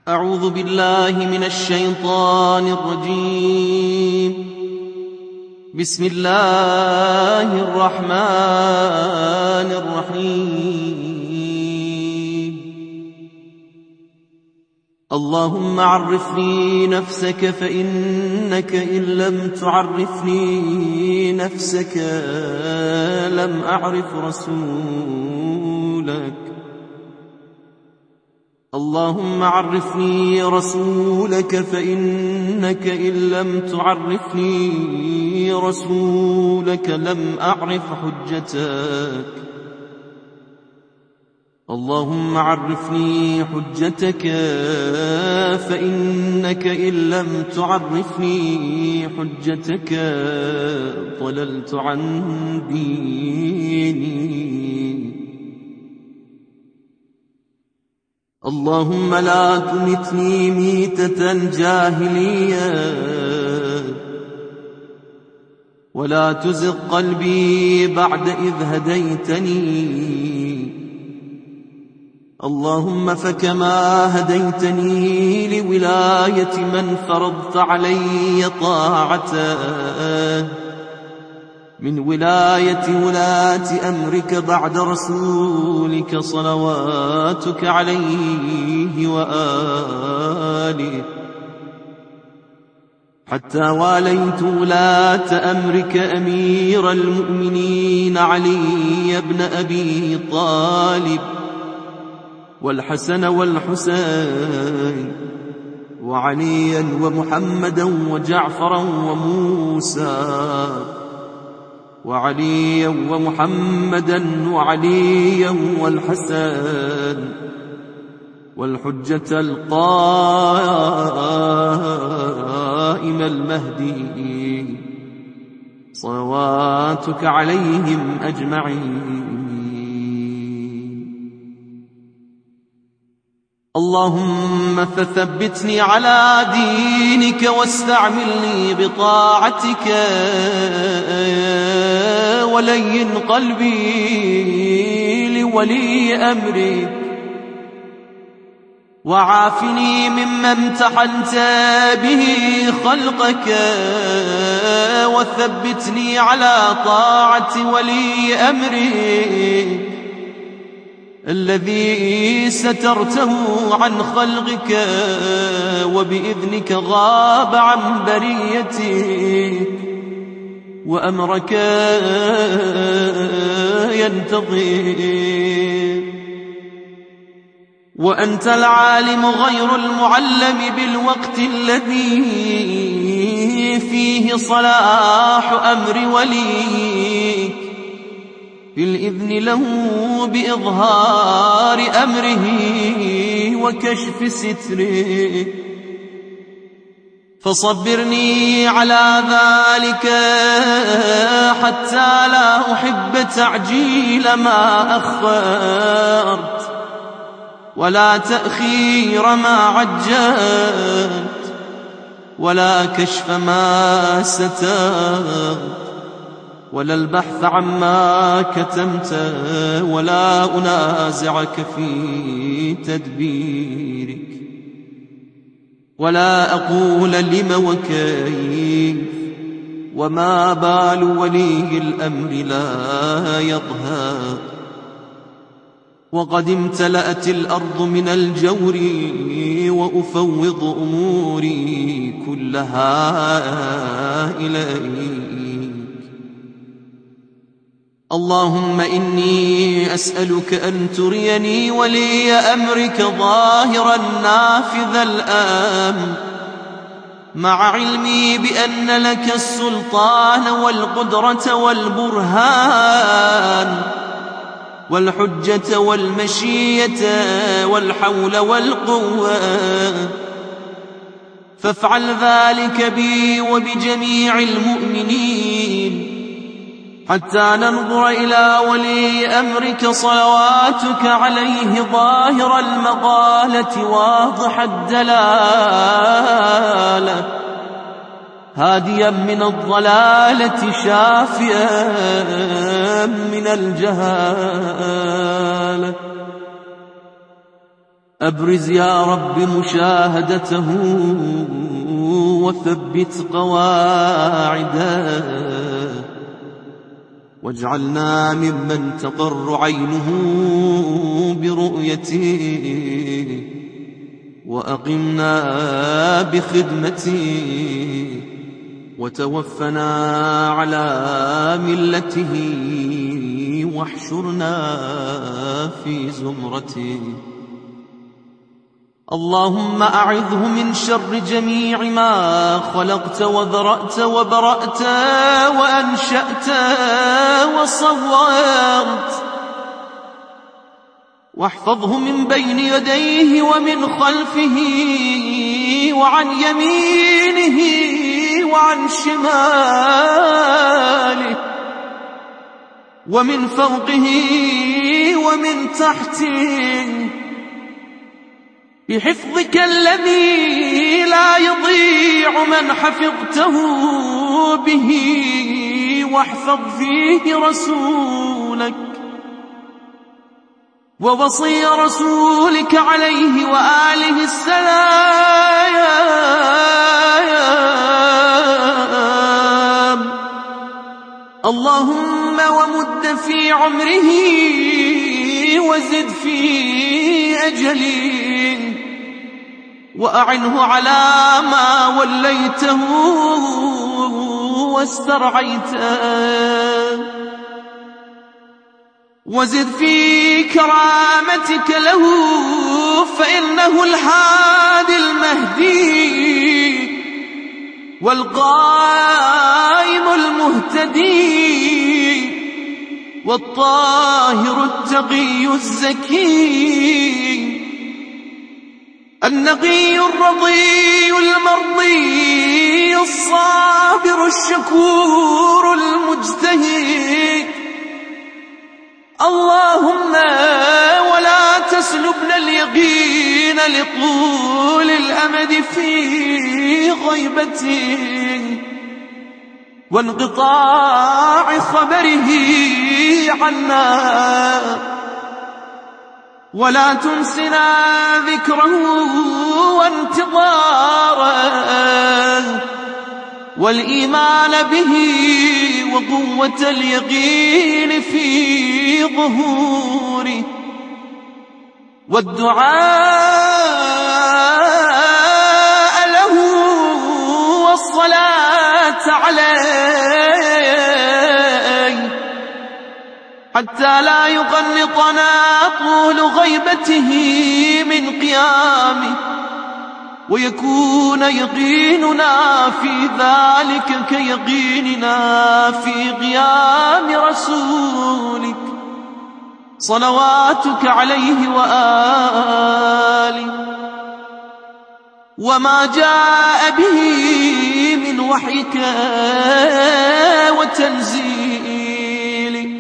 أعوذ بالله من الشيطان الرجيم. بسم الله الرحمن الرحيم. اللهم عرفني نفسك فإنك إن لم تعرفني نفسك لم أعرف رسولك. اللهم عرفني رسولك فإنك إن لم تعرفني رسولك لم أعرف حجتك. اللهم عرفني حجتك فإنك إن لم تعرفني حجتك ضللت عن ديني. اللهم لا تمتني ميتة جاهلية ولا تزغ قلبي بعد إذ هديتني. اللهم فكما هديتني لولاية من فرضت علي طاعته من ولاية ولاة أمرك بعد رسولك صلواتك عليه وآله، حتى واليت ولاة أمرك أمير المؤمنين علي بن أبي طالب والحسن والحسين وعليا ومحمدا وجعفرا وموسى وعليا ومحمدا وعليا والحسن والحجة القائم المهدي صلواتك عليهم أجمعين. اللهم فثبتني على دينك واستعملني بطاعتك ولين قلبي لولي أمرك، وعافني مما امتحنت به خلقك وثبتني على طاعة ولي أمرك الذي سترته عن خلقك وبإذنك غاب عن بريتك وأمرك ينتظر. وأنت العالم غير المعلم بالوقت الذي فيه صلاح أمر وليك بالإذن له بإظهار أمره وكشف ستره، فصبرني على ذلك حتى لا أحب تعجيل ما أخرت ولا تأخير ما عجلت ولا كشف ما سترت ولا البحث عما كتمت ولا أنازعك في تدبيرك ولا أقول لم وكيف وما بال ولي الأمر لا يظهر. وقد امتلأت الأرض من الجور وأفوض أموري كلها إليك. اللهم إني أسألك أن تريني ولي أمرك ظاهرا نافذ الأمر مع علمي بأن لك السلطان والقدرة والبرهان والحجة والمشية والحول والقوة، فافعل ذلك بي وبجميع المؤمنين حتى ننظر إلى ولي أمرك صلواتك عليه ظاهر المقالة واضح الدلالة هاديا من الضلالة شافيا من الجهالة. أبرز يا رب مشاهدته وثبت قواعده، واجعلنا ممن تقر عينه برؤيته، وأقمنا بخدمته، وتوفنا على ملته، واحشرنا في زمرته. اللهم أعذه من شر جميع ما خلقت وذرأت وبرأت وأنشأت وصورت، واحفظه من بين يديه ومن خلفه وعن يمينه وعن شماله ومن فوقه ومن تحته، بحفظك الذي لا يضيع من حفظته به، واحفظ فيه رسولك ووصي رسولك عليه وآله السلام. اللهم ومد في عمره وزد في أجله، وأعنه على ما وليته واسترعيته، وزد في كرامتك له، فإنه الهادي المهدي والقائم المهتدي والطاهر التقي الزكي، النقي الرضي المرضي الصابر الشكور المجتهد. اللهم ولا تسلبنا اليقين لطول الأمد في غيبته وانقطاع خبره عنا، ولا تنسنا ذكره وانتظاره والإيمان به وقوة اليقين في ظهوره، والدعاء له والصلاة عليه، حتى لا يقنطنا طول غيبته من قيامه، ويكون يقيننا في ذلك كيقيننا في قيام رسولك صلواتك عليه وآله. وما جاء به من وحيك وتنزيلك،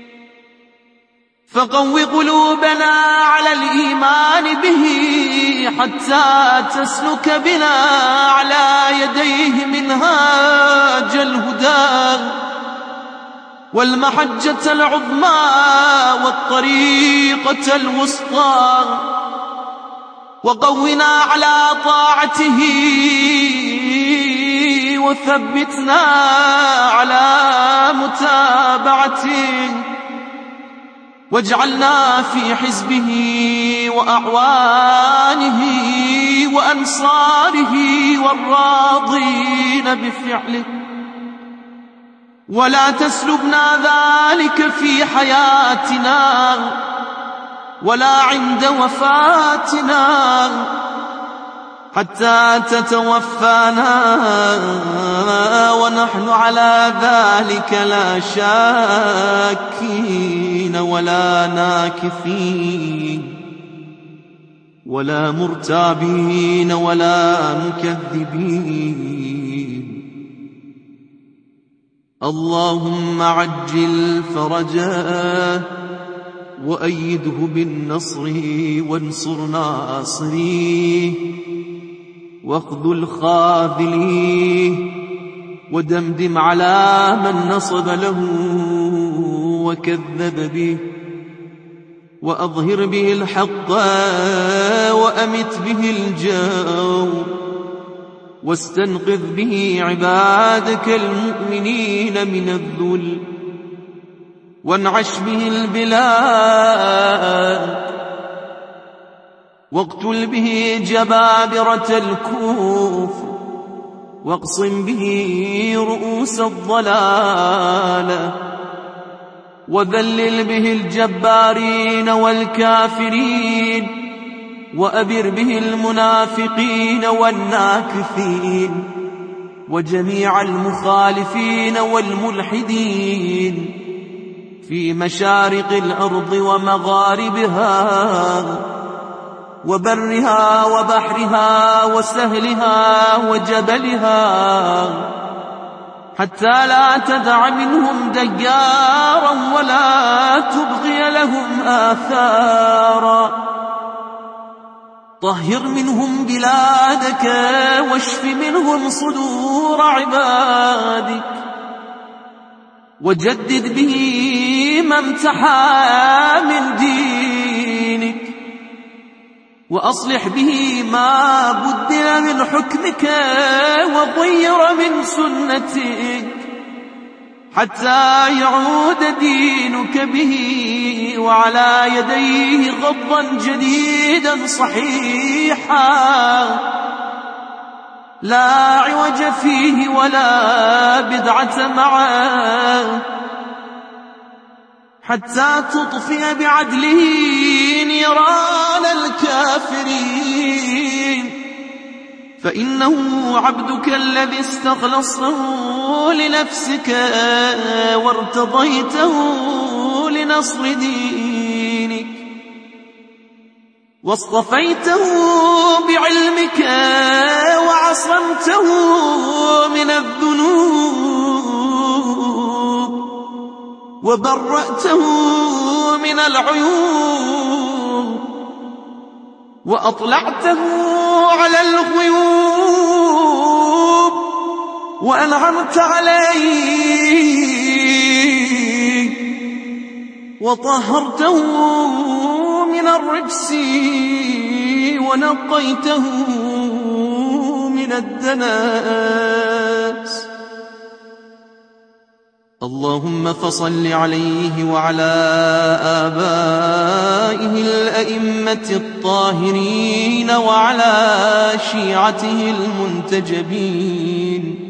فقو قلوبنا على الإيمان به، حتى تسلك بنا على يديه منهاج الهدى والمحجة العظمى والطريقة الوسطى، وقونا على طاعته وثبتنا على متابعته، واجعلنا في حزبه وأعوانه وأنصاره والراضين بفعله، ولا تسلبنا ذلك في حياتنا ولا عند وفاتنا، حتى تتوفانا ونحن على ذلك لا شاكين ولا ناكثين ولا مرتابين ولا مكذبين. اللهم عجل فرجه وأيده بالنصر وانصر ناصريه، واخذل خاذليه، ودمدم على من نصب له وكذب به، وأظهر به الحق وأمت به الجور، واستنقذ به عبادك المؤمنين من الذل، وانعش به البلاد، واقتل به جبابرة الكفر، واقصم به رؤوس الضلالة، وذلل به الجبارين والكافرين، وأبر به المنافقين والناكثين، وجميع المخالفين والملحدين في مشارق الأرض ومغاربها، وبرها وبحرها وسهلها وجبلها، حتى لا تدع منهم ديارا ولا تبغي لهم آثارا. طهر منهم بلادك، واشف منهم صدور عبادك، وجدد به ما امتحى من دينك، وأصلح به ما بدل من حكمك وغير من سنتك، حتى يعود دينك به وعلى يديه غضا جديدا صحيحا، لا عوج فيه ولا بدعة معه، حتى تطفئ بعدله نيران الكافرين، فإنه عبدك الذي استخلصته لنفسك وارتضيته لنصر دينك، واصطفيته بعلمك وعصمته من الذنوب، وبرأته من العيوب، وأطلعته على الغيوب، وأنعمت عليه، وطهرته من الرجس، ونقيته من الدنس. اللهم فصل عليه وعلى آبائه الأئمة الطاهرين، وعلى شيعته المنتجبين،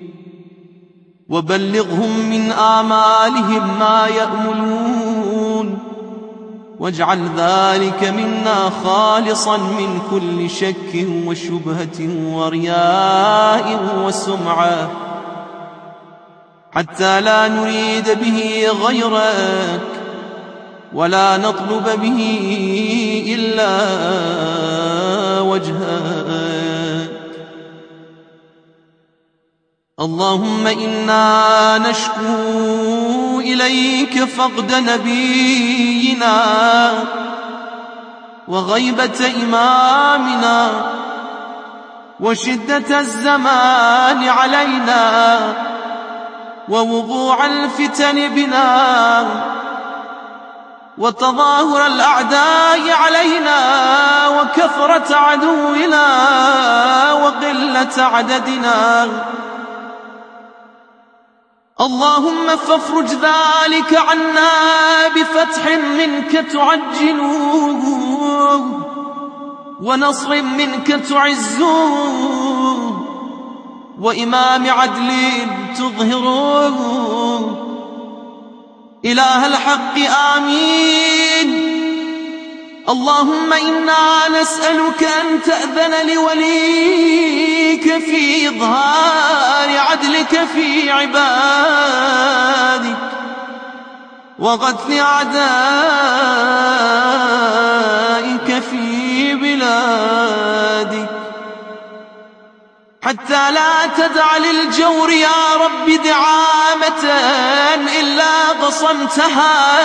وبلغهم من آمالهم ما يأملون، واجعل ذلك منا خالصا من كل شك وشبهة ورياء وسمعة، حتى لا نريد به غيرك ولا نطلب به إلا وجهك. اللهم إنا نشكو إليك فقد نبينا وغيبة إمامنا وشدة الزمان علينا ووقوع الفتن بنا وتظاهر الأعداء علينا وكثرة عدونا وقلة عددنا. اللهم فافرج ذلك عنا بفتح منك تعجلوه ونصر منك تعزوه وإمام عدل تظهروه. إله الحق آمين. اللهم إنا نسألك أن تأذن لوليك في إظهار عدلك في عبادك وقتل أعدائك في بلادك، حتى لا تدع للجور يا رب دعامة إلا قصمتها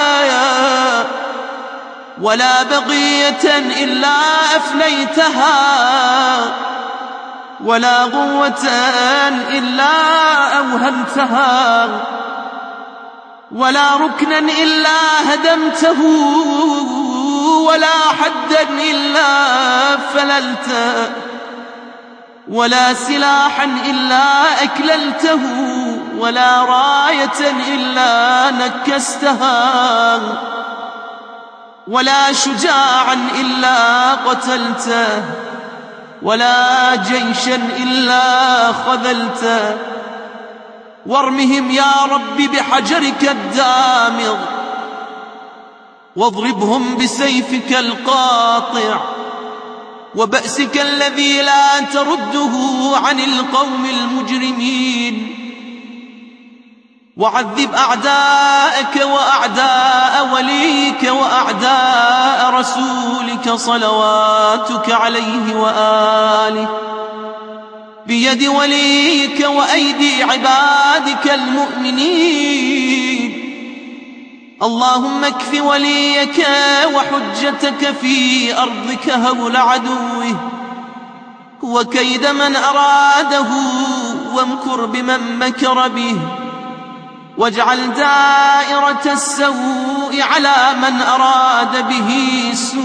ولا بقية إلا أفنيتها ولا قوة إلا أوهنتها ولا ركنا إلا هدمته ولا حدا إلا فللته، ولا سلاحا إلا أكللته، ولا راية إلا نكستها، ولا شجاعا إلا قتلته، ولا جيشا إلا خذلته. وارمهم يا رب بحجرك الدامغ، واضربهم بسيفك القاطع، وبأسك الذي لا ترده عن القوم المجرمين. وعذب أعداءك وأعداء وليك وأعداء رسولك صلواتك عليه وآله بيد وليك وأيدي عبادك المؤمنين. اللهم اكف وليك وحجتك في أرضك هول عدوه، وكيد من أراده، وامكر بمن مكر به، واجعل دائرة السوء على من أراد به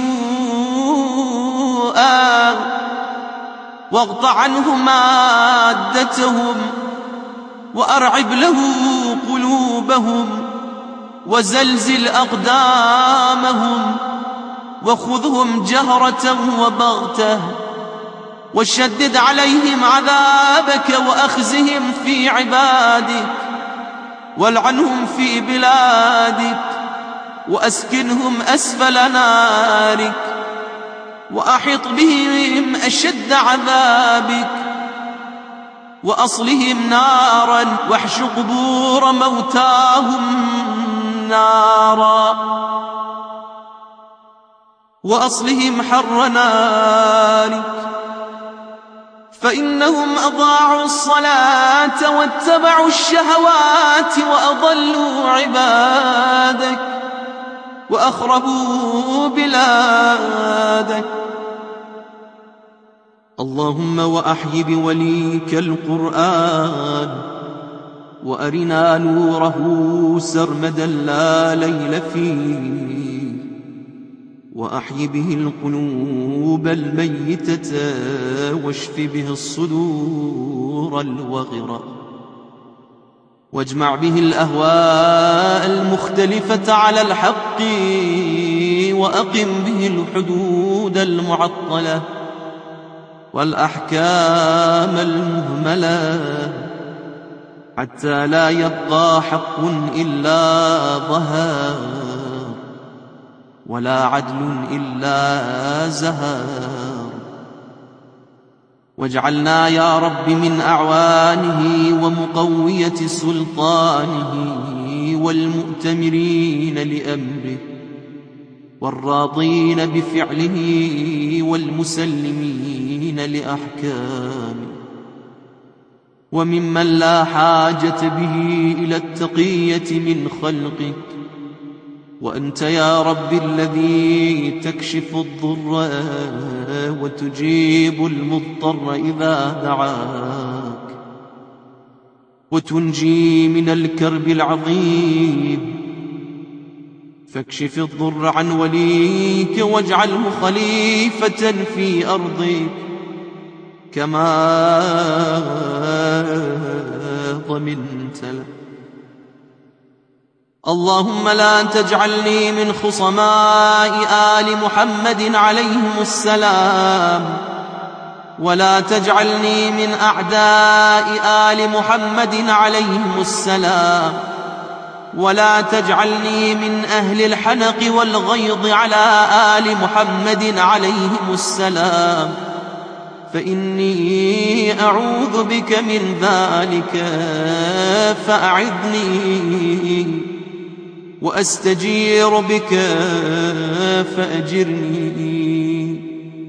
سوءا، واغض عنه مادتهم، وأرعب له قلوبهم، وزلزل أقدامهم، وخذهم جهرة وبغتة، وشدد عليهم عذابك وأخزهم في عبادك، والعنهم في بلادك، وأسكنهم أسفل نارك، وأحط بهم أشد عذابك، وأصلهم نارا، واحش قبور موتاهم نارا، وأصلهم حر نارك، فإنهم أضاعوا الصلاة واتبعوا الشهوات وأضلوا عبادك وأخربوا بلادك. اللهم وأحي بوليك القرآن، وأرنا نوره سرمدا لا ليل فيه، وأحي به القلوب الميتة، واشف به الصدور الوغرة، واجمع به الأهواء المختلفة على الحق، وأقم به الحدود المعطلة والأحكام المهملة، حتى لا يبقى حق إلا ظهر، ولا عدل إلا زهر. واجعلنا يا رب من أعوانه ومقوية سلطانه، والمؤتمرين لأمره، والراضين بفعله، والمسلمين لأحكامه، وممن لا حاجة به إلى التقية من خلقك. وأنت يا رب الذي تكشف الضر وتجيب المضطر إذا دعاك، وتنجي من الكرب العظيم. فاكشف الضر عن وليك، واجعله خليفة في أرضك، كما ضمنت له. اللهم لا تجعلني من خصماء آل محمد عليهم السلام، ولا تجعلني من أعداء آل محمد عليهم السلام، ولا تجعلني من أهل الحنق والغيظ على آل محمد عليهم السلام، فإني أعوذ بك من ذلك فأعذني، وأستجير بك فأجرني.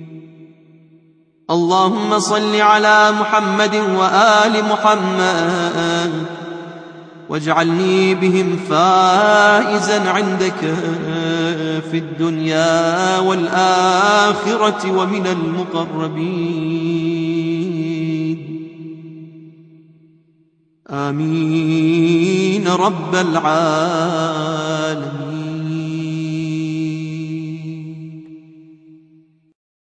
اللهم صل على محمد وآل محمد، واجعلني بهم فائزا عندك في الدنيا والآخرة ومن المقربين. آمين رب العالمين.